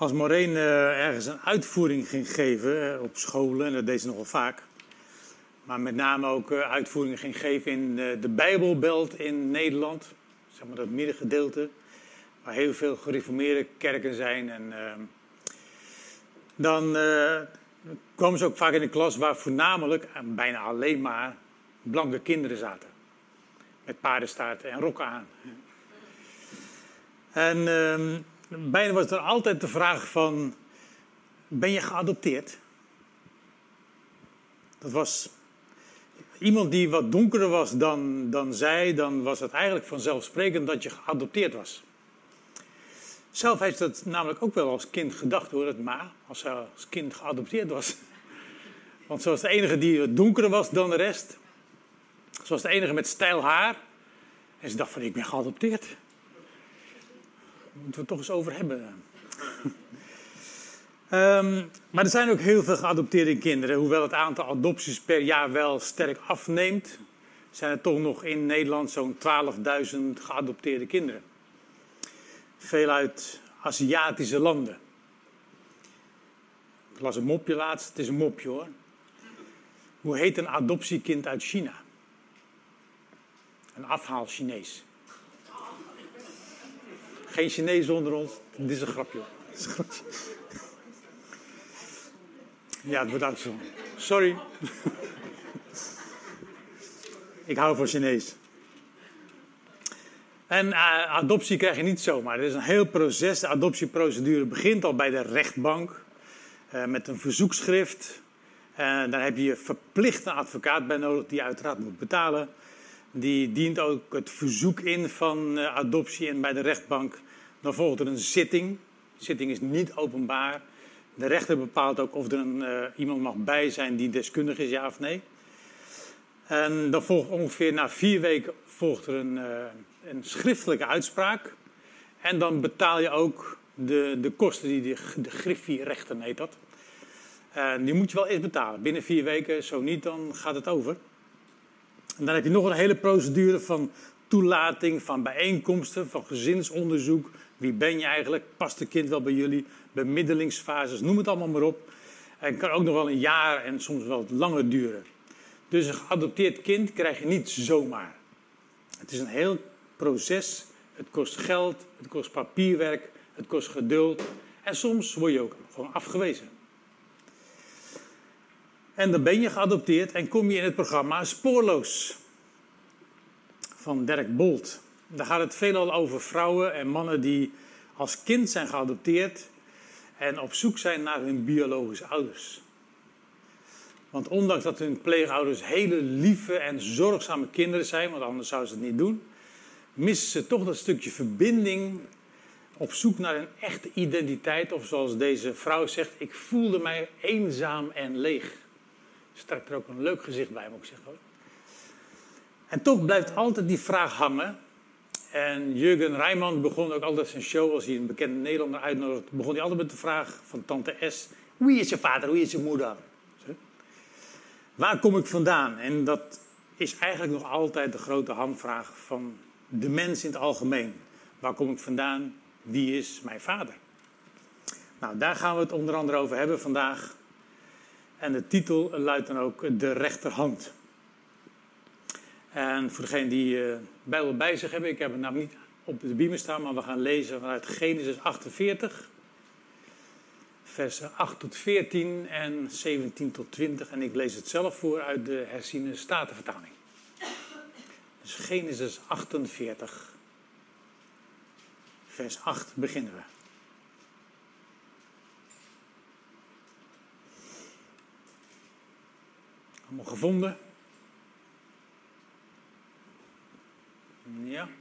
Als Maureen ergens een uitvoering ging geven op scholen, en dat deed ze nogal vaak, maar met name ook uitvoeringen ging geven in de Bijbelbelt in Nederland, zeg maar dat middengedeelte, waar heel veel gereformeerde kerken zijn. En dan kwamen ze ook vaak in een klas waar voornamelijk, en bijna alleen maar, blanke kinderen zaten. Met paardenstaarten en rokken aan. En bijna was er altijd de vraag van, ben je geadopteerd? Dat was iemand die wat donkerder was dan zij, dan was het eigenlijk vanzelfsprekend dat je geadopteerd was. Zelf heeft dat namelijk ook wel als kind gedacht hoor, dat Ma, als ze als kind geadopteerd was. Want ze was de enige die wat donkerder was dan de rest. Ze was de enige met steil haar. En ze dacht van, ik ben geadopteerd. Daar moeten we het toch eens over hebben. Maar er zijn ook heel veel geadopteerde kinderen. Hoewel het aantal adopties per jaar wel sterk afneemt, zijn er toch nog in Nederland zo'n 12.000 geadopteerde kinderen. Veel uit Aziatische landen. Ik las een mopje laatst. Het is een mopje hoor. Hoe heet een adoptiekind uit China? Een afhaal Chinees. Geen Chinees onder ons. Dit is een grapje. Dit is een grapje. Ja, het wordt ook zo. Sorry. Ik hou van Chinees. En adoptie krijg je niet zomaar. Er is een heel proces. De adoptieprocedure begint al bij de rechtbank. Met een verzoekschrift. Daar heb je verplicht een advocaat bij nodig die je uiteraard moet betalen. Die dient ook het verzoek in van adoptie en bij de rechtbank. Dan volgt er een zitting. De zitting is niet openbaar. De rechter bepaalt ook of er iemand mag bij zijn die deskundig is, ja of nee. En dan volgt ongeveer na 4 weken volgt er een schriftelijke uitspraak. En dan betaal je ook de kosten, de griffierechten heet dat. Die moet je wel eerst betalen. Binnen 4 weken, zo niet, dan gaat het over. En dan heb je nog een hele procedure van toelating, van bijeenkomsten, van gezinsonderzoek. Wie ben je eigenlijk? Past het kind wel bij jullie? Bemiddelingsfases, noem het allemaal maar op. En het kan ook nog wel een jaar en soms wel langer duren. Dus een geadopteerd kind krijg je niet zomaar. Het is een heel proces. Het kost geld, het kost papierwerk, het kost geduld. En soms word je ook gewoon afgewezen. En dan ben je geadopteerd en kom je in het programma Spoorloos. Van Dirk Bolt. Daar gaat het veelal over vrouwen en mannen die als kind zijn geadopteerd en op zoek zijn naar hun biologische ouders. Want ondanks dat hun pleegouders hele lieve en zorgzame kinderen zijn, want anders zouden ze het niet doen, missen ze toch dat stukje verbinding op zoek naar een echte identiteit. Of zoals deze vrouw zegt, ik voelde mij eenzaam en leeg. Ze trekt er ook een leuk gezicht bij, moet ik zeggen. En toch blijft altijd die vraag hangen. En Jurgen Rijman begon ook altijd zijn show, als hij een bekende Nederlander uitnodigde, begon hij altijd met de vraag van tante S, wie is je vader, wie is je moeder? Waar kom ik vandaan? En dat is eigenlijk nog altijd de grote hamvraag van de mens in het algemeen. Waar kom ik vandaan? Wie is mijn vader? Nou, daar gaan we het onder andere over hebben vandaag. En de titel luidt dan ook De rechterhand. En voor degenen die Bijbel bij zich hebben, ik heb het namelijk niet op de Bijbel staan, maar we gaan lezen vanuit Genesis 48. Versen 8 tot 14 en 17 tot 20. En ik lees het zelf voor uit de herziene Statenvertaling. Dus Genesis 48, vers 8 beginnen we. Allemaal gevonden? Ja.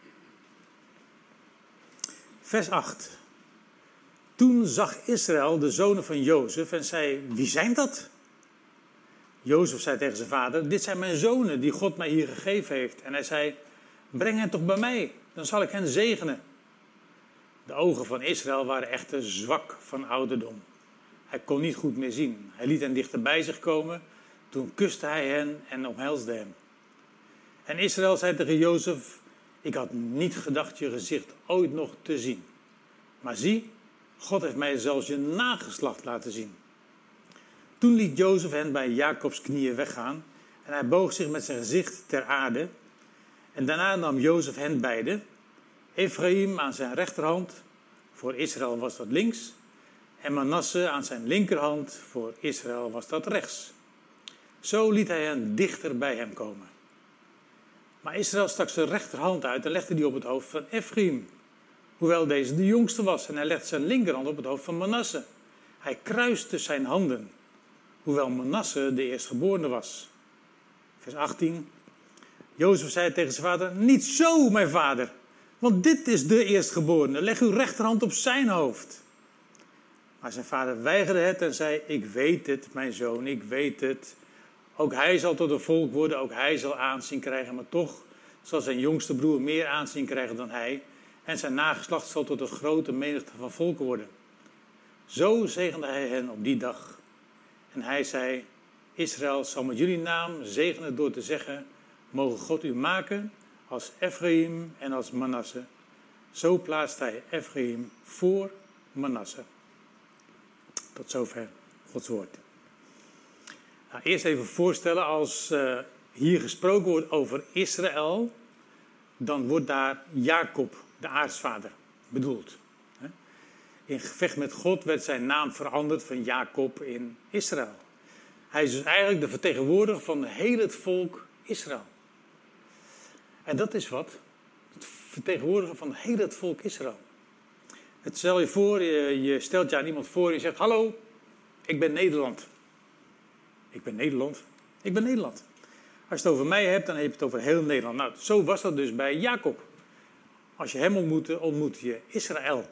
Vers 8. Toen zag Israël de zonen van Jozef en zei, wie zijn dat? Jozef zei tegen zijn vader, dit zijn mijn zonen die God mij hier gegeven heeft. En hij zei, breng hen toch bij mij, dan zal ik hen zegenen. De ogen van Israël waren echter zwak van ouderdom. Hij kon niet goed meer zien. Hij liet hen dichter bij zich komen. Toen kuste hij hen en omhelsde hem. En Israël zei tegen Jozef, ik had niet gedacht je gezicht ooit nog te zien. Maar zie, God heeft mij zelfs je nageslacht laten zien. Toen liet Jozef hen bij Jacobs knieën weggaan en hij boog zich met zijn gezicht ter aarde. En daarna nam Jozef hen beiden, Ephraim aan zijn rechterhand, voor Israël was dat links, en Manasse aan zijn linkerhand, voor Israël was dat rechts. Zo liet hij hen dichter bij hem komen. Maar Israël stak zijn rechterhand uit en legde die op het hoofd van Ephraim, hoewel deze de jongste was, en hij legde zijn linkerhand op het hoofd van Manasse. Hij kruiste zijn handen, hoewel Manasse de eerstgeborene was. Vers 18. Jozef zei tegen zijn vader: niet zo, mijn vader, want dit is de eerstgeborene. Leg uw rechterhand op zijn hoofd. Maar zijn vader weigerde het en zei: ik weet het, mijn zoon, ik weet het. Ook hij zal tot een volk worden, ook hij zal aanzien krijgen, maar toch zal zijn jongste broer meer aanzien krijgen dan hij. En zijn nageslacht zal tot een grote menigte van volken worden. Zo zegende hij hen op die dag. En hij zei: Israël zal met jullie naam zegenen door te zeggen: mogen God u maken als Ephraim en als Manasse. Zo plaatst hij Ephraim voor Manasse. Tot zover Gods woord. Nou, eerst even voorstellen, als hier gesproken wordt over Israël, dan wordt daar Jacob, de aartsvader, bedoeld. In gevecht met God werd zijn naam veranderd van Jacob in Israël. Hij is dus eigenlijk de vertegenwoordiger van heel het volk Israël. En dat is wat? Het vertegenwoordiger van heel het volk Israël. Het stel je voor, je stelt je aan iemand voor en je zegt: hallo, ik ben Nederland. Ik ben Nederland. Ik ben Nederland. Als je het over mij hebt, dan heb je het over heel Nederland. Nou, zo was dat dus bij Jacob. Als je hem ontmoette je Israël.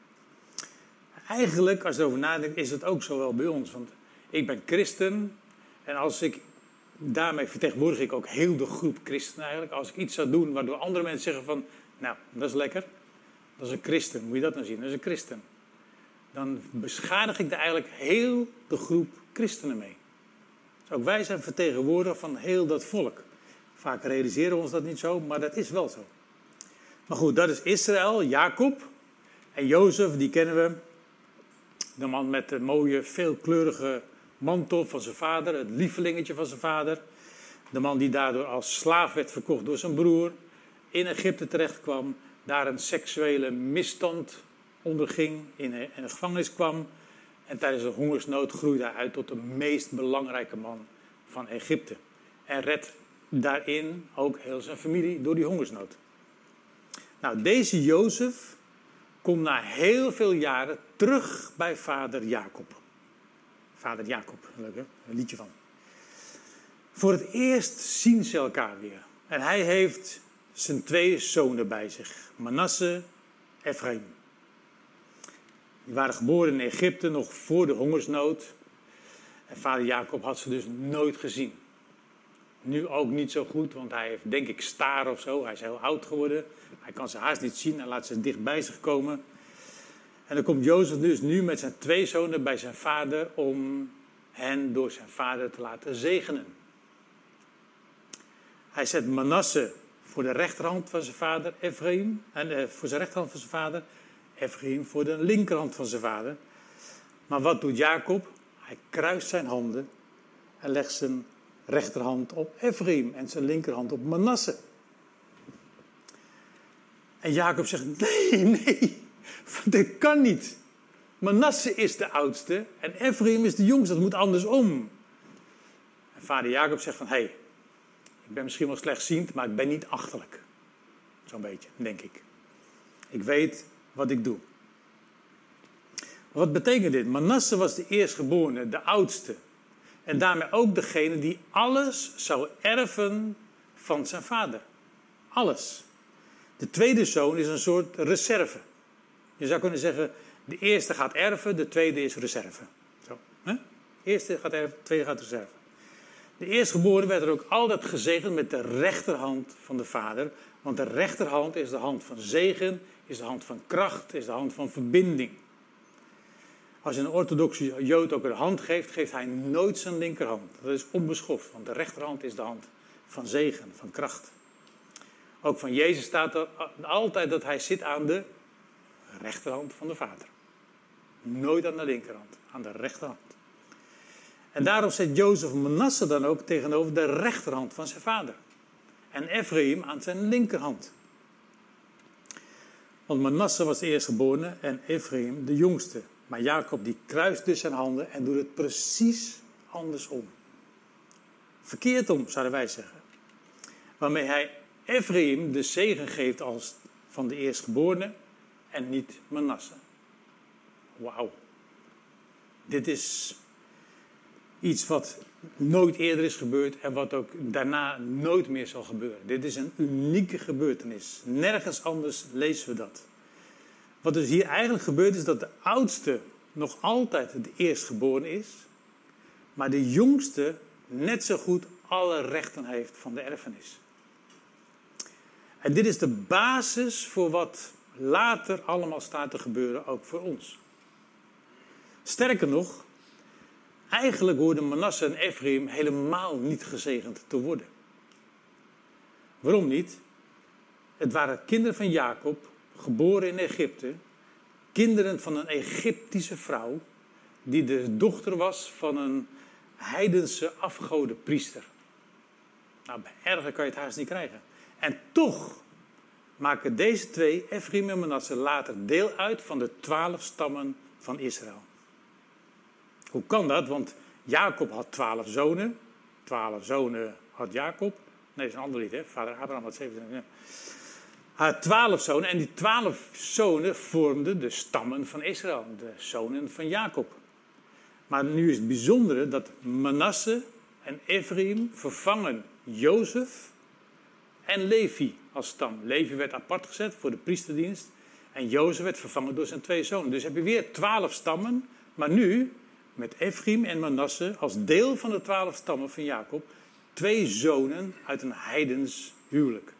Eigenlijk, als je erover nadenkt, is het ook zo wel bij ons. Want ik ben christen en daarmee vertegenwoordig ik ook heel de groep christenen eigenlijk. Als ik iets zou doen waardoor andere mensen zeggen van: nou, dat is lekker. Dat is een christen. Moet je dat nou zien? Dat is een christen. Dan beschadig ik daar eigenlijk heel de groep christenen mee. Dus ook wij zijn vertegenwoordiger van heel dat volk. Vaak realiseren we ons dat niet zo, maar dat is wel zo. Maar goed, dat is Israël, Jacob. En Jozef, die kennen we. De man met de mooie, veelkleurige mantel van zijn vader. Het lievelingetje van zijn vader. De man die daardoor als slaaf werd verkocht door zijn broer. In Egypte terecht kwam. Daar een seksuele misstand onderging. In een gevangenis kwam. En tijdens de hongersnood groeide hij uit tot de meest belangrijke man van Egypte. En redt daarin ook heel zijn familie door die hongersnood. Nou, deze Jozef komt na heel veel jaren terug bij vader Jacob. Vader Jacob, leuk hè? Een liedje van. Voor het eerst zien ze elkaar weer. En hij heeft zijn 2 zonen bij zich. Manasse, Ephraim. Die waren geboren in Egypte nog voor de hongersnood. En vader Jacob had ze dus nooit gezien. Nu ook niet zo goed, want hij heeft denk ik staar of zo. Hij is heel oud geworden. Hij kan ze haast niet zien. Hij laat ze dicht bij zich komen. En dan komt Jozef dus nu met zijn 2 zonen bij zijn vader om hen door zijn vader te laten zegenen. Hij zet Manasse voor de rechterhand van zijn vader, Ephraim. En voor zijn rechterhand van zijn vader, Ephraim voor de linkerhand van zijn vader. Maar wat doet Jacob? Hij kruist zijn handen en legt zijn rechterhand op Ephraim en zijn linkerhand op Manasse. En Jacob zegt: nee, dit kan niet. Manasse is de oudste en Ephraim is de jongste. Dat moet andersom. En vader Jacob zegt van: hey, ik ben misschien wel slechtziend, maar ik ben niet achterlijk. Zo'n beetje, denk ik. Ik weet wat ik doe. Wat betekent dit? Manasse was de eerstgeborene, de oudste. En daarmee ook degene die alles zou erven van zijn vader. Alles. De tweede zoon is een soort reserve. Je zou kunnen zeggen, de eerste gaat erven, de tweede is reserve. Zo, hè? De eerste gaat erven, de tweede gaat reserve. De eerstgeboren werd er ook altijd gezegend met de rechterhand van de vader. Want de rechterhand is de hand van zegen, is de hand van kracht, is de hand van verbinding. Als een orthodoxe Jood ook een hand geeft, geeft hij nooit zijn linkerhand. Dat is onbeschoft, want de rechterhand is de hand van zegen, van kracht. Ook van Jezus staat er altijd dat hij zit aan de rechterhand van de Vader. Nooit aan de linkerhand, aan de rechterhand. En daarom zet Jozef Manasse dan ook tegenover de rechterhand van zijn vader. En Ephraim aan zijn linkerhand. Want Manasse was de eerstgeborene en Ephraim de jongste. Maar Jacob die kruist dus zijn handen en doet het precies andersom. Verkeerd om, zouden wij zeggen. Waarmee hij Ephraim de zegen geeft als van de eerstgeborene en niet Manasse. Wauw. Dit is iets wat nooit eerder is gebeurd en wat ook daarna nooit meer zal gebeuren. Dit is een unieke gebeurtenis. Nergens anders lezen we dat. Wat dus hier eigenlijk gebeurt is dat de oudste nog altijd de eerstgeborene is, maar de jongste net zo goed alle rechten heeft van de erfenis. En dit is de basis voor wat later allemaal staat te gebeuren, ook voor ons. Sterker nog, eigenlijk hoorden Manasse en Ephraim helemaal niet gezegend te worden. Waarom niet? Het waren kinderen van Jacob, geboren in Egypte, kinderen van een Egyptische vrouw, die de dochter was van een heidense afgodenpriester. Nou, erger kan je het haast niet krijgen. En toch maken deze twee, Ephraim en Manasse, later deel uit van de 12 stammen van Israël. Hoe kan dat? Want Jacob had 12 zonen. 12 zonen had Jacob. Nee, dat is een ander lied, hè? Vader Abraham had 7 zonen. Ja. Hij had 12 zonen en die 12 zonen vormden de stammen van Israël. De zonen van Jacob. Maar nu is het bijzondere dat Manasse en Ephraim vervangen Jozef en Levi als stam. Levi werd apart gezet voor de priesterdienst. En Jozef werd vervangen door zijn 2 zonen. Dus heb je weer 12 stammen. Maar nu met Ephraim en Manasse als deel van de 12 stammen van Jacob 2 zonen uit een heidens huwelijk.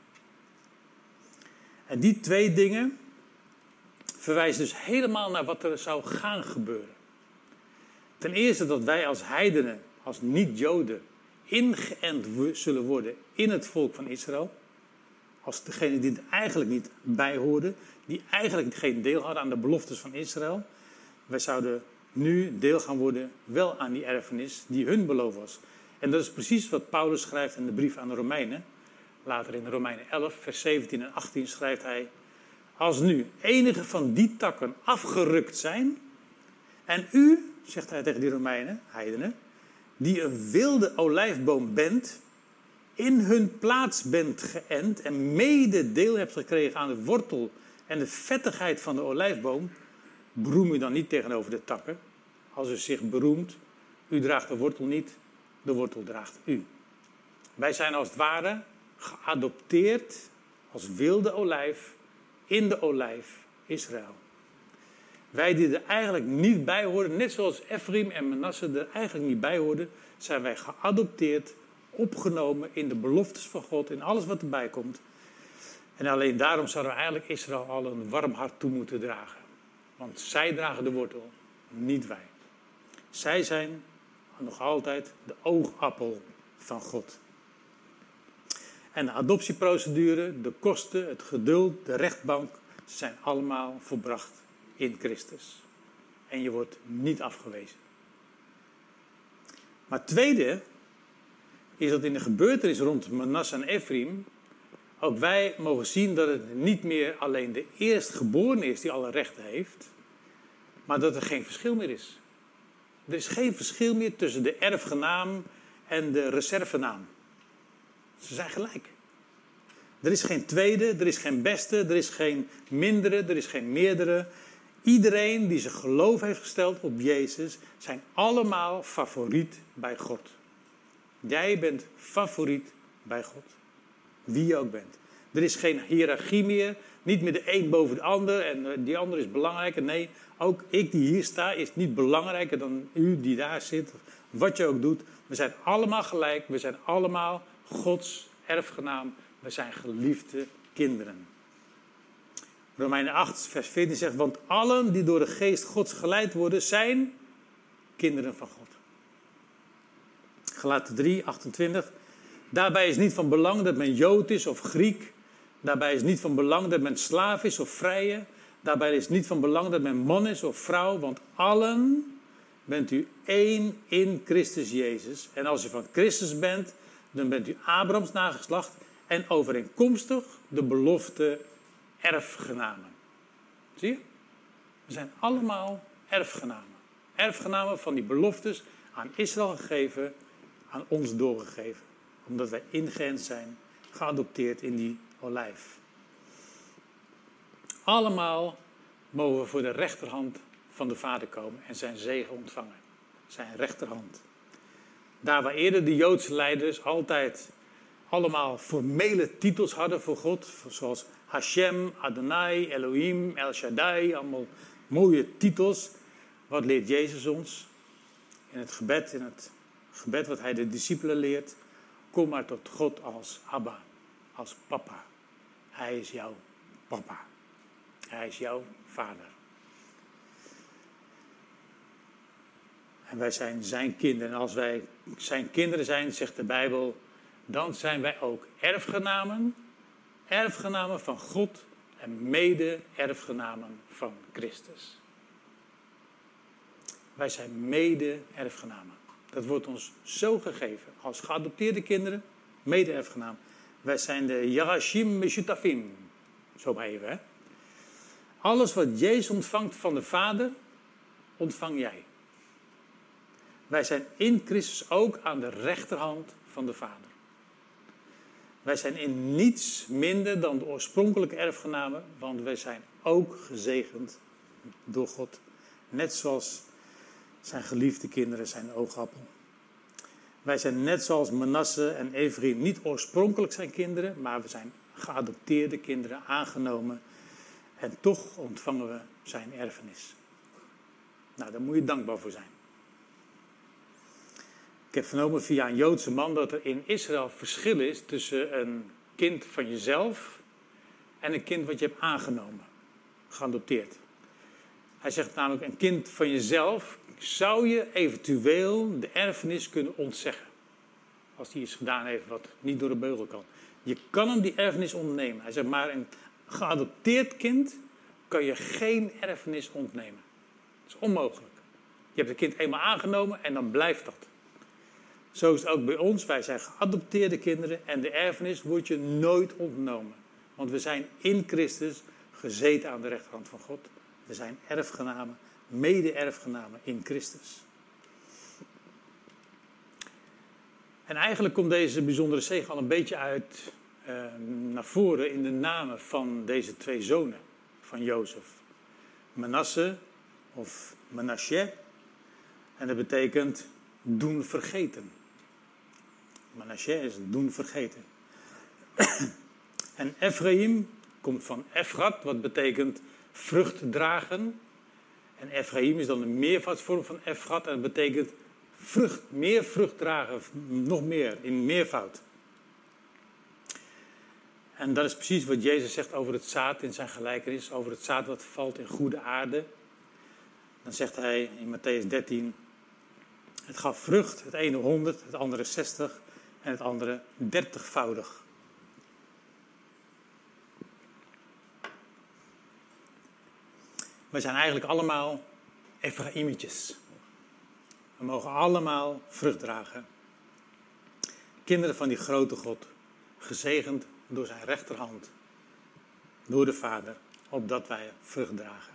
En die 2 dingen verwijzen dus helemaal naar wat er zou gaan gebeuren. Ten eerste dat wij als heidenen, als niet-Joden, ingeënt zullen worden in het volk van Israël. Als degene die er eigenlijk niet bij hoorden, die eigenlijk geen deel hadden aan de beloftes van Israël. Wij zouden nu deel gaan worden wel aan die erfenis die hun beloofd was. En dat is precies wat Paulus schrijft in de brief aan de Romeinen. Later in Romeinen 11, vers 17 en 18 schrijft hij: als nu enige van die takken afgerukt zijn, en u, zegt hij tegen die Romeinen, heidenen, die een wilde olijfboom bent, in hun plaats bent geënt en mede deel hebt gekregen aan de wortel en de vettigheid van de olijfboom, beroem u dan niet tegenover de takken. Als u zich beroemt, u draagt de wortel niet, de wortel draagt u. Wij zijn als het ware geadopteerd als wilde olijf in de olijf Israël. Wij die er eigenlijk niet bij horen, net zoals Ephraim en Manasse er eigenlijk niet bij hoorden, zijn wij geadopteerd, opgenomen in de beloftes van God, in alles wat erbij komt. En alleen daarom zouden we eigenlijk Israël al een warm hart toe moeten dragen. Want zij dragen de wortel, niet wij. Zij zijn nog altijd de oogappel van God. En de adoptieprocedure, de kosten, het geduld, de rechtbank, zijn allemaal volbracht in Christus. En je wordt niet afgewezen. Maar het tweede is dat in de gebeurtenis rond Manasse en Ephraim ook wij mogen zien dat het niet meer alleen de eerstgeborene is die alle rechten heeft, maar dat er geen verschil meer is. Er is geen verschil meer tussen de erfgenaam en de reservenaam. Ze zijn gelijk. Er is geen tweede, er is geen beste, er is geen mindere, er is geen meerdere. Iedereen die zijn geloof heeft gesteld op Jezus, zijn allemaal favoriet bij God. Jij bent favoriet bij God. Wie je ook bent. Er is geen hiërarchie meer. Niet meer de een boven de ander en die ander is belangrijker. Nee, ook ik die hier sta is niet belangrijker dan u die daar zit. Wat je ook doet. We zijn allemaal gelijk. We zijn allemaal Gods erfgenaam. We zijn geliefde kinderen. Romeinen 8 vers 14 zegt: want allen die door de geest Gods geleid worden zijn kinderen van God. Galaten 3, 28. Daarbij is niet van belang dat men Jood is of Griek. Daarbij is niet van belang dat men slaaf is of vrije. Daarbij is het niet van belang dat men man is of vrouw, want allen bent u één in Christus Jezus. En als u van Christus bent, dan bent u Abrahams nageslacht en overeenkomstig de belofte erfgenamen. Zie je? We zijn allemaal erfgenamen. Erfgenamen van die beloftes aan Israël gegeven, aan ons doorgegeven. Omdat wij ingeënt zijn, geadopteerd in die olijf. Allemaal mogen we voor de rechterhand van de Vader komen en zijn zegen ontvangen. Zijn rechterhand. Daar waar eerder de Joodse leiders altijd allemaal formele titels hadden voor God, zoals Hashem, Adonai, Elohim, El Shaddai, allemaal mooie titels. Wat leert Jezus ons? In het gebed wat hij de discipelen leert, kom maar tot God als Abba, als papa. Hij is jouw papa. Hij is jouw vader. En wij zijn zijn kinderen. En als wij zijn kinderen zijn, zegt de Bijbel, dan zijn wij ook erfgenamen. Erfgenamen van God en mede-erfgenamen van Christus. Wij zijn mede-erfgenamen. Dat wordt ons zo gegeven. Als geadopteerde kinderen, mede-erfgenamen. Wij zijn de Yarashim Meshutafim. Zo maar even, hè. Alles wat Jezus ontvangt van de Vader, ontvang jij. Wij zijn in Christus ook aan de rechterhand van de Vader. Wij zijn in niets minder dan de oorspronkelijke erfgenamen, want wij zijn ook gezegend door God. Net zoals zijn geliefde kinderen zijn oogappel. Wij zijn net zoals Manasse en Ephraim niet oorspronkelijk zijn kinderen, maar we zijn geadopteerde kinderen, aangenomen. En toch ontvangen we zijn erfenis. Nou, daar moet je dankbaar voor zijn. Ik heb vernomen via een Joodse man dat er in Israël verschil is tussen een kind van jezelf en een kind wat je hebt aangenomen, geadopteerd. Hij zegt namelijk, een kind van jezelf zou je eventueel de erfenis kunnen ontzeggen. Als hij iets gedaan heeft wat niet door de beugel kan. Je kan hem die erfenis ontnemen. Hij zegt, maar een geadopteerd kind kan je geen erfenis ontnemen. Dat is onmogelijk. Je hebt het kind eenmaal aangenomen en dan blijft dat. Zo is het ook bij ons. Wij zijn geadopteerde kinderen en de erfenis wordt je nooit ontnomen. Want we zijn in Christus gezeten aan de rechterhand van God. We zijn erfgenamen, mede-erfgenamen in Christus. En eigenlijk komt deze bijzondere zegen al een beetje naar voren in de namen van deze twee zonen van Jozef. Manasse of Menashe. En dat betekent doen vergeten. Menashe is doen vergeten. En Ephraim komt van Ephrat, wat betekent vrucht dragen. En Ephraim is dan de meervoudsvorm van Ephrat en dat betekent meer vrucht dragen, nog meer, in meervoud. En dat is precies wat Jezus zegt over het zaad in zijn gelijkenis, over het zaad wat valt in goede aarde. Dan zegt hij in Mattheüs 13, het gaf vrucht, het ene 100, het andere 60 en het andere 30-voudig. We zijn eigenlijk allemaal Efraimetjes. We mogen allemaal vrucht dragen. Kinderen van die grote God, gezegend door zijn rechterhand, door de Vader, opdat wij vrucht dragen.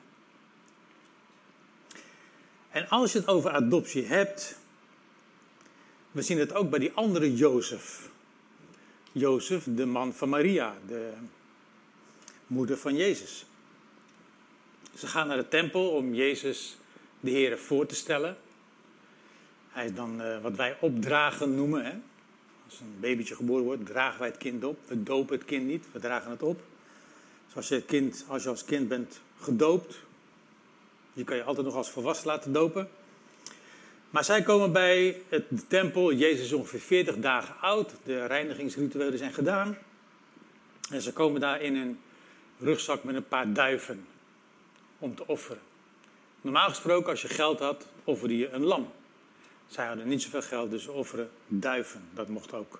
En als je het over adoptie hebt, we zien het ook bij die andere Jozef. Jozef, de man van Maria, de moeder van Jezus. Ze gaan naar de tempel om Jezus de Heer voor te stellen. Hij is dan wat wij opdragen noemen. Hè? Als een babytje geboren wordt, dragen wij het kind op. We dopen het kind niet, we dragen het op. Zoals als je als kind bent gedoopt, je kan je altijd nog als volwassen laten dopen. Maar zij komen bij de tempel. Jezus is ongeveer 40 dagen oud. De reinigingsrituelen zijn gedaan. En ze komen daar in een rugzak met een paar duiven om te offeren. Normaal gesproken, als je geld had, offerde je een lam. Zij hadden niet zoveel geld, dus ze offeren duiven. Dat mocht ook.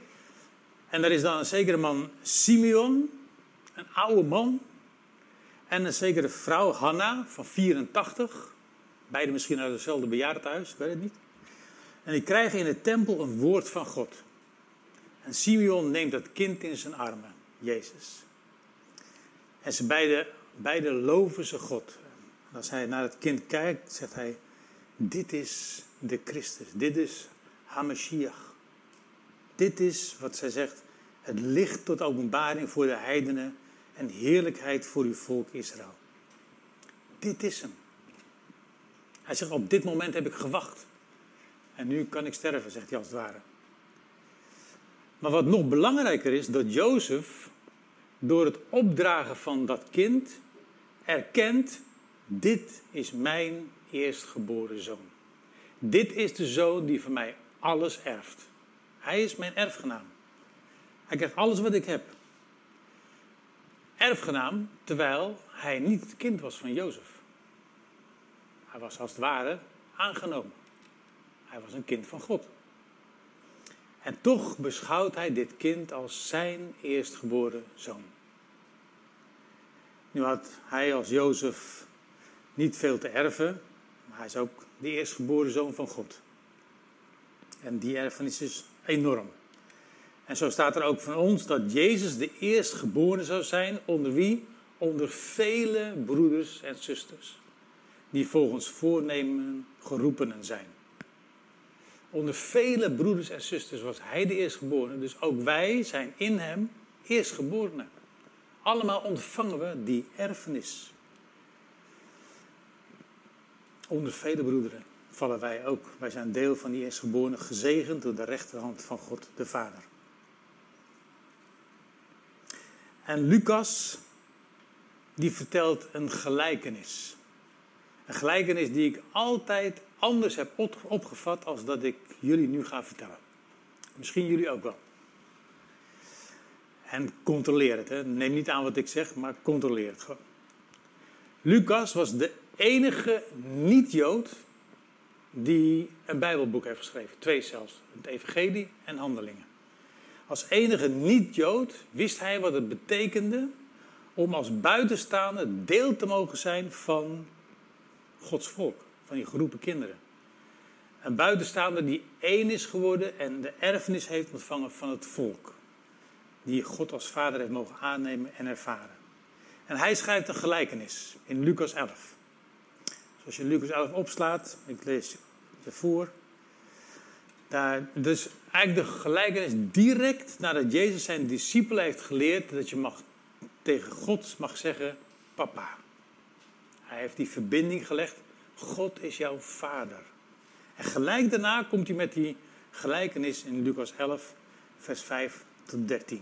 En er is dan een zekere man, Simeon, een oude man. En een zekere vrouw, Hanna, van 84. Beide misschien uit hetzelfde bejaardentehuis, ik weet het niet. En die krijgen in de tempel een woord van God. En Simeon neemt dat kind in zijn armen, Jezus. En ze beide loven ze God. En als hij naar het kind kijkt, zegt hij, dit is de Christus, dit is HaMashiach. Dit is, wat zij zegt, het licht tot openbaring voor de heidenen en heerlijkheid voor uw volk Israël. Dit is hem. Hij zegt, op dit moment heb ik gewacht. En nu kan ik sterven, zegt hij als het ware. Maar wat nog belangrijker is, dat Jozef door het opdragen van dat kind erkent, dit is mijn eerstgeboren zoon. Dit is de zoon die van mij alles erft. Hij is mijn erfgenaam. Hij krijgt alles wat ik heb. Erfgenaam, terwijl hij niet het kind was van Jozef. Hij was als het ware aangenomen. Hij was een kind van God. En toch beschouwt hij dit kind als zijn eerstgeboren zoon. Nu had hij als Jozef niet veel te erven, maar hij is ook de eerstgeboren zoon van God. En die erfenis is enorm. En zo staat er ook van ons dat Jezus de eerstgeborene zou zijn onder wie? Onder vele broeders en zusters, die volgens voornemen geroepenen zijn. Onder vele broeders en zusters was hij de eerstgeborene, dus ook wij zijn in hem eerstgeborenen. Allemaal ontvangen we die erfenis. Onder vele broederen vallen wij ook. Wij zijn deel van die eerstgeborenen, gezegend door de rechterhand van God de Vader. En Lucas, die vertelt een gelijkenis. Een gelijkenis die ik altijd anders heb opgevat als dat ik jullie nu ga vertellen. Misschien jullie ook wel. En controleer het. Hè. Neem niet aan wat ik zeg, maar controleer het gewoon. Lucas was de enige niet-Jood die een Bijbelboek heeft geschreven. 2 zelfs. Het Evangelie en Handelingen. Als enige niet-Jood wist hij wat het betekende om als buitenstaander deel te mogen zijn van Gods volk. Van die geroepen kinderen. Een buitenstaander die één is geworden en de erfenis heeft ontvangen van het volk. Die God als vader heeft mogen aannemen en ervaren. En hij schrijft een gelijkenis in Lucas 11. Dus als je Lucas 11 opslaat, ik lees je voor. Dus eigenlijk de gelijkenis direct nadat Jezus zijn discipelen heeft geleerd dat je tegen God mag zeggen, papa. Hij heeft die verbinding gelegd, God is jouw vader. En gelijk daarna komt hij met die gelijkenis in Lucas 11, vers 5 tot 13.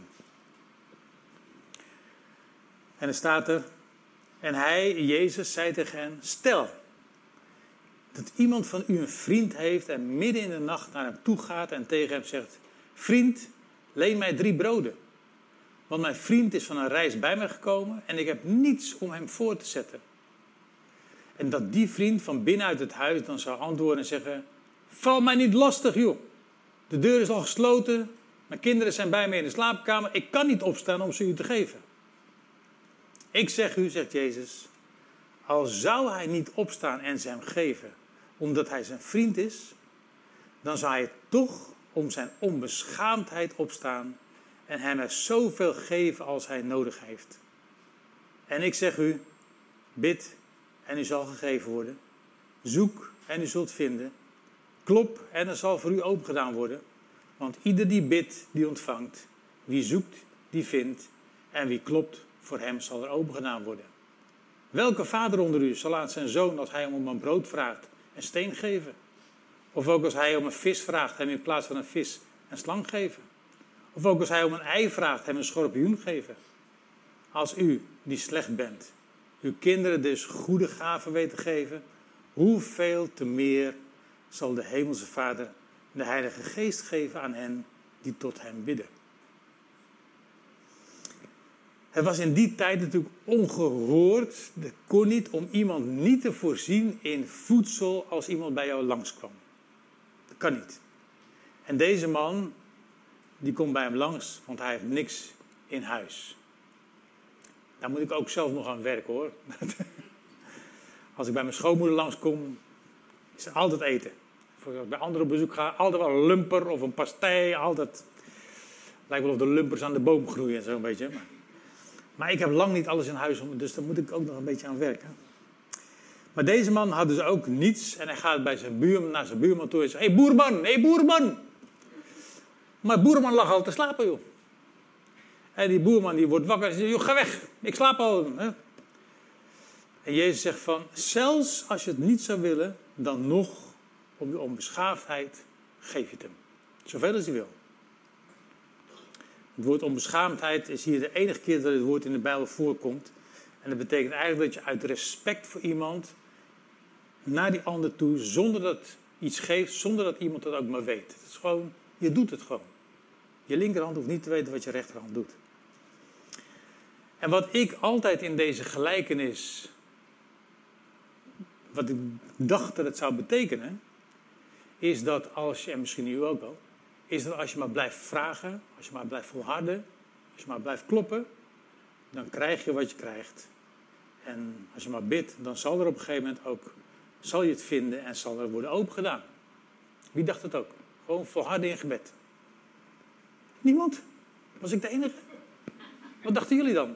En er staat er, en hij, Jezus, zei tegen hen, stel dat iemand van u een vriend heeft en midden in de nacht naar hem toe gaat en tegen hem zegt, vriend, leen mij 3 broden. Want mijn vriend is van een reis bij mij gekomen en ik heb niets om hem voor te zetten. En dat die vriend van binnenuit het huis dan zou antwoorden en zeggen, val mij niet lastig joh. De deur is al gesloten, mijn kinderen zijn bij mij in de slaapkamer, ik kan niet opstaan om ze u te geven. Ik zeg u, zegt Jezus, al zou hij niet opstaan en ze hem geven, omdat hij zijn vriend is, dan zou hij toch om zijn onbeschaamdheid opstaan en hem er zoveel geven als hij nodig heeft. En ik zeg u, bid en u zal gegeven worden, zoek en u zult vinden, klop en er zal voor u opengedaan worden, want ieder die bidt, die ontvangt, wie zoekt, die vindt en wie klopt, voor hem zal er opengedaan worden. Welke vader onder u zal aan zijn zoon, als hij hem om een brood vraagt, een steen geven? Of ook als hij om een vis vraagt, hem in plaats van een vis een slang geven? Of ook als hij om een ei vraagt, hem een schorpioen geven? Als u, die slecht bent, uw kinderen dus goede gaven weet te geven, hoeveel te meer zal de hemelse Vader de Heilige Geest geven aan hen die tot hem bidden. Het was in die tijd natuurlijk ongehoord. Het kon niet om iemand niet te voorzien in voedsel als iemand bij jou langskwam. Dat kan niet. En deze man, die komt bij hem langs, want hij heeft niks in huis. Daar moet ik ook zelf nog aan werken, hoor. Als ik bij mijn schoonmoeder langskom, is er altijd eten. Als ik bij anderen op bezoek ga, altijd wel een lumper of een pastei. Altijd. Lijkt wel of de lumpers aan de boom groeien, zo'n beetje. Maar ik heb lang niet alles in huis, dus daar moet ik ook nog een beetje aan werken. Maar deze man had dus ook niets. En hij gaat naar zijn buurman toe en zegt: Hé boerman! Maar boerman lag al te slapen, joh. En die boerman die wordt wakker en zegt: Joh, ga weg, ik slaap al. Hè? En Jezus zegt van: zelfs als je het niet zou willen, dan nog om je onbeschaafdheid geef je het hem. Zoveel als hij wil. Het woord onbeschaamdheid is hier de enige keer dat het woord in de Bijbel voorkomt. En dat betekent eigenlijk dat je uit respect voor iemand naar die ander toe, zonder dat iets geeft, zonder dat iemand dat ook maar weet. Het is gewoon, je doet het gewoon. Je linkerhand hoeft niet te weten wat je rechterhand doet. En wat ik altijd in deze gelijkenis, wat ik dacht dat het zou betekenen, is dat als je, en misschien u ook wel, is dat als je maar blijft vragen, als je maar blijft volharden, als je maar blijft kloppen, dan krijg je wat je krijgt. En als je maar bidt, dan zal er op een gegeven moment ook, zal je het vinden en zal er worden opengedaan. Wie dacht het ook? Gewoon volharden in gebed. Niemand? Was ik de enige? Wat dachten jullie dan?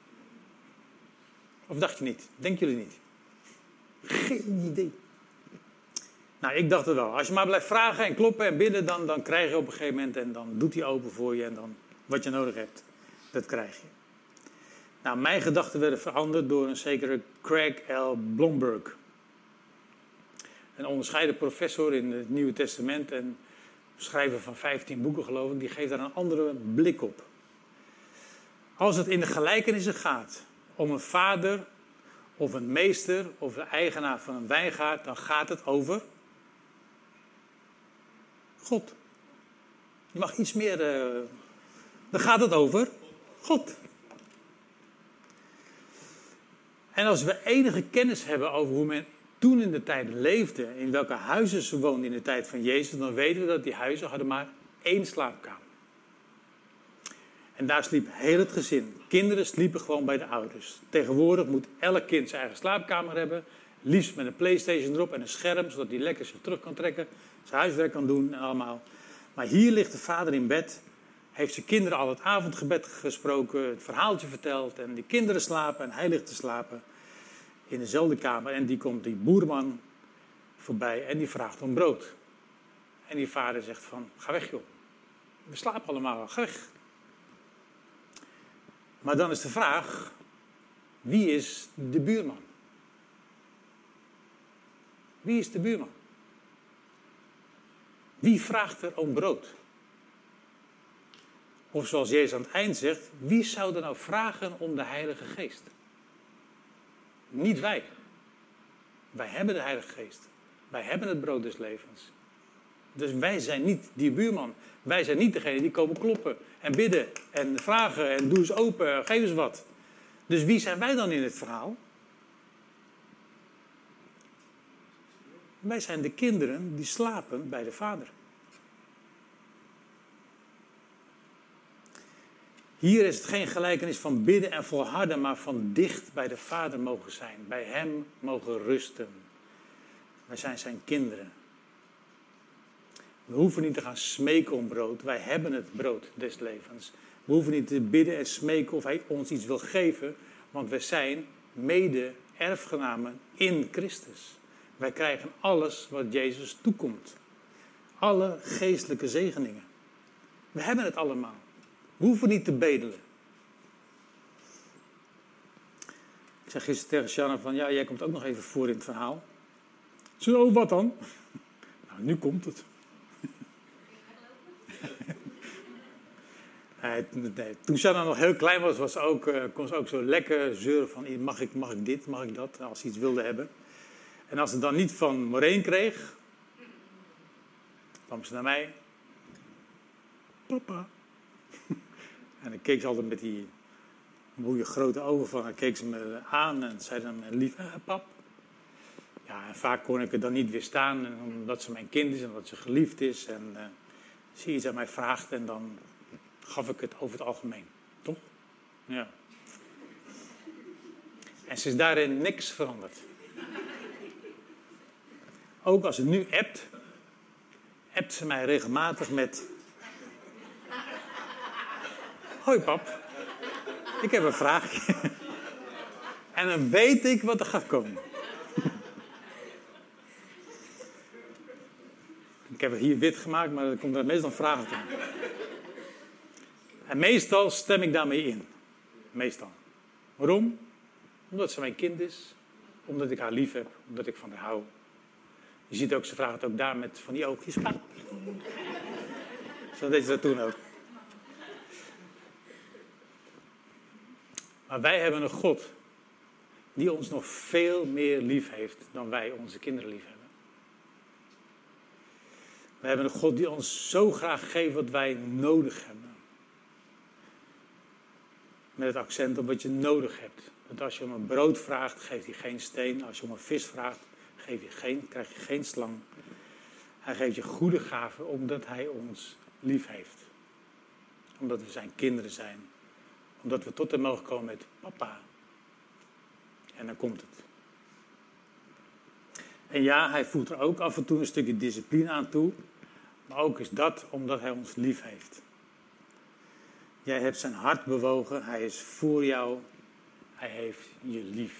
Of dacht je niet? Denken jullie niet? Geen idee. Nou, ik dacht het wel. Als je maar blijft vragen en kloppen en bidden, dan krijg je op een gegeven moment en dan doet hij open voor je en dan wat je nodig hebt, dat krijg je. Nou, mijn gedachten werden veranderd door een zekere Craig L. Blomberg. Een onderscheiden professor in het Nieuwe Testament en schrijver van 15 boeken geloof ik, die geeft daar een andere blik op. Als het in de gelijkenissen gaat om een vader of een meester of de eigenaar van een wijngaard, dan gaat het over God. Je mag iets meer, dan gaat het over God. En als we enige kennis hebben over hoe men toen in de tijd leefde, in welke huizen ze woonden in de tijd van Jezus, dan weten we dat die huizen hadden maar 1 slaapkamer. En daar sliep heel het gezin. Kinderen sliepen gewoon bij de ouders. Tegenwoordig moet elk kind zijn eigen slaapkamer hebben, liefst met een PlayStation erop en een scherm, zodat hij lekker zich terug kan trekken, zijn huiswerk kan doen en allemaal. Maar hier ligt de vader in bed, heeft zijn kinderen al het avondgebed gesproken, het verhaaltje verteld en die kinderen slapen en hij ligt te slapen in dezelfde kamer. En die komt die boerman voorbij en die vraagt om brood. En die vader zegt van, ga weg joh, we slapen allemaal al, ga weg. Maar dan is de vraag, wie is de buurman? Wie is de buurman? Wie vraagt er om brood? Of zoals Jezus aan het eind zegt, wie zou er nou vragen om de Heilige Geest? Niet wij. Wij hebben de Heilige Geest. Wij hebben het brood des levens. Dus wij zijn niet die buurman. Wij zijn niet degene die komen kloppen en bidden en vragen en doe eens open, geef eens wat. Dus wie zijn wij dan in het verhaal? Wij zijn de kinderen die slapen bij de Vader. Hier is het geen gelijkenis van bidden en volharden, maar van dicht bij de Vader mogen zijn. Bij Hem mogen rusten. Wij zijn zijn kinderen. We hoeven niet te gaan smeken om brood. Wij hebben het brood des levens. We hoeven niet te bidden en smeken of Hij ons iets wil geven. Want wij zijn mede-erfgenamen in Christus. Wij krijgen alles wat Jezus toekomt. Alle geestelijke zegeningen. We hebben het allemaal. We hoeven niet te bedelen. Ik zei gisteren tegen Shanna van, ja, jij komt ook nog even voor in het verhaal. Zo, oh, wat dan? Nou, nu komt het. Nee, toen Shanna nog heel klein was, kon ze ook zo lekker zeuren van, mag ik dit, mag ik dat, als ze iets wilde hebben. En als ze dan niet van Maureen kreeg, kwam ze naar mij. Papa. En dan keek ze altijd met die mooie grote ogen van. Dan keek ze me aan en zei dan lief, pap. Ja, en vaak kon ik het dan niet weerstaan, omdat ze mijn kind is en dat ze geliefd is. En ze iets aan mij vraagt en dan gaf ik het over het algemeen. Toch? Ja. En ze is daarin niks veranderd. Ook als ze nu appt ze mij regelmatig met... Hoi pap, ik heb een vraagje. En dan weet ik wat er gaat komen. Ik heb het hier wit gemaakt, maar er komt er meestal vragen toe. En meestal stem ik daarmee in. Meestal. Waarom? Omdat ze mijn kind is. Omdat ik haar lief heb. Omdat ik van haar hou. Je ziet ook, ze vraagt het ook daar met van die oogjes. Zo deed ze dat toen ook. Maar wij hebben een God die ons nog veel meer lief heeft dan wij onze kinderen lief hebben. We hebben een God die ons zo graag geeft wat wij nodig hebben. Met het accent op wat je nodig hebt. Dat als je om een brood vraagt, geeft hij geen steen. Als je om een vis vraagt, krijg je geen slang. Hij geeft je goede gaven omdat hij ons lief heeft. Omdat we zijn kinderen zijn. Omdat we tot hem mogen komen met papa. En dan komt het. En ja, hij voegt er ook af en toe een stukje discipline aan toe. Maar ook is dat omdat hij ons lief heeft. Jij hebt zijn hart bewogen. Hij is voor jou. Hij heeft je lief.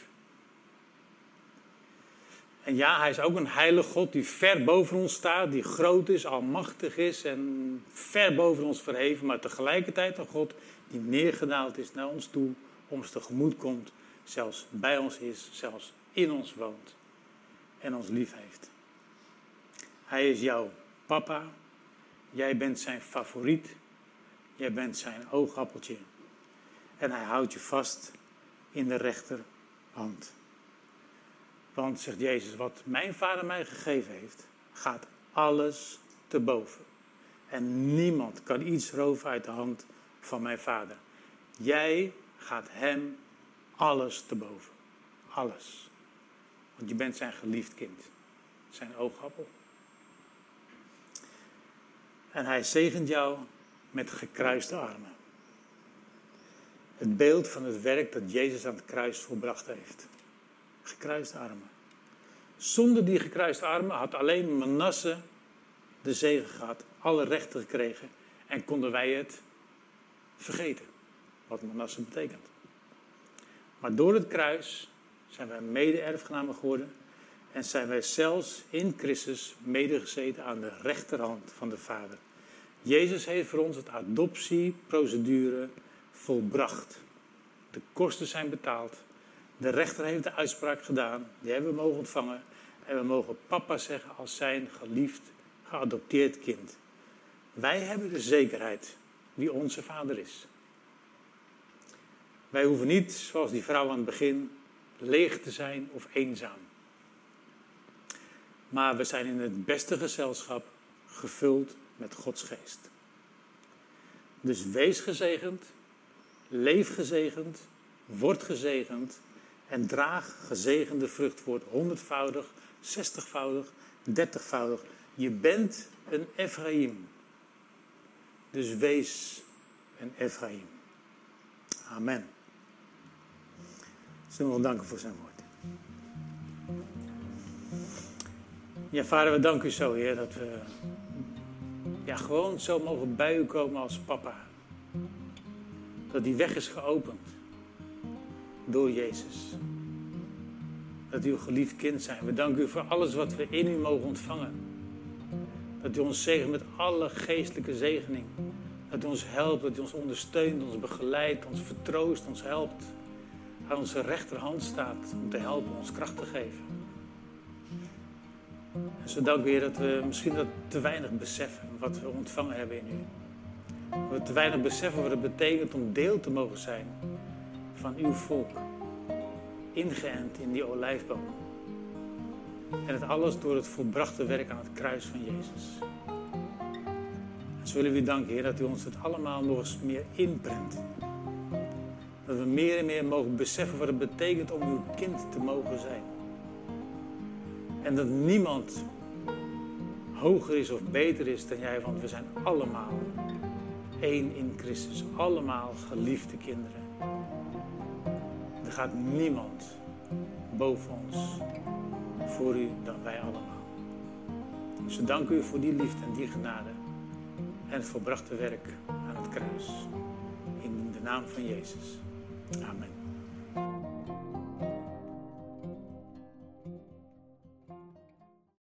En ja, hij is ook een heilige God die ver boven ons staat. Die groot is, almachtig is en ver boven ons verheven. Maar tegelijkertijd een God die neergedaald is naar ons toe. Ons tegemoet komt. Zelfs bij ons is. Zelfs in ons woont. En ons lief heeft. Hij is jouw papa. Jij bent zijn favoriet. Jij bent zijn oogappeltje. En hij houdt je vast in de rechterhand. Want, zegt Jezus, wat mijn vader mij gegeven heeft, gaat alles te boven. En niemand kan iets roven uit de hand van mijn vader. Jij gaat hem alles te boven. Alles. Want je bent zijn geliefd kind. Zijn oogappel. En hij zegent jou met gekruiste armen. Het beeld van het werk dat Jezus aan het kruis volbracht heeft. Gekruiste armen. Zonder die gekruiste armen had alleen Manasse de zege gehad. Alle rechten gekregen. En konden wij het vergeten. Wat Manasse betekent. Maar door het kruis zijn wij mede-erfgenamen geworden. En zijn wij zelfs in Christus medegezeten aan de rechterhand van de Vader. Jezus heeft voor ons het adoptieprocedure volbracht. De kosten zijn betaald. De rechter heeft de uitspraak gedaan. Die hebben we mogen ontvangen. En we mogen papa zeggen als zijn geliefd, geadopteerd kind. Wij hebben de zekerheid wie onze vader is. Wij hoeven niet, zoals die vrouw aan het begin, leeg te zijn of eenzaam. Maar we zijn in het beste gezelschap gevuld met Gods geest. Dus wees gezegend, leef gezegend, word gezegend en draag gezegende vrucht voort. 100-voudig, 60-voudig, 30-voudig. Je bent een Efraïm. Dus wees een Efraïm. Amen. Zullen we danken voor zijn woord. Ja, vader, we danken u zo, Heer, dat we gewoon zo mogen bij u komen als papa. Dat die weg is geopend door Jezus. Dat u een geliefd kind zijn. We danken u voor alles wat we in u mogen ontvangen. Dat u ons zegent met alle geestelijke zegening. Dat u ons helpt, dat u ons ondersteunt, ons begeleidt, ons vertroost, ons helpt. Aan onze rechterhand staat om te helpen, ons kracht te geven. En zo dank u, Heer, dat we misschien dat te weinig beseffen wat we ontvangen hebben in u. Dat we te weinig beseffen wat het betekent om deel te mogen zijn van uw volk. Ingeënt in die olijfboom. En het alles door het volbrachte werk aan het kruis van Jezus. En zo willen we u danken, Heer, dat u ons het allemaal nog eens meer inprent. Dat we meer en meer mogen beseffen wat het betekent om uw kind te mogen zijn. En dat niemand hoger is of beter is dan jij, want we zijn allemaal één in Christus. Allemaal geliefde kinderen. Er gaat niemand boven ons voor u dan wij allemaal. Dus we danken u voor die liefde en die genade en het volbrachte werk aan het kruis. In de naam van Jezus. Amen.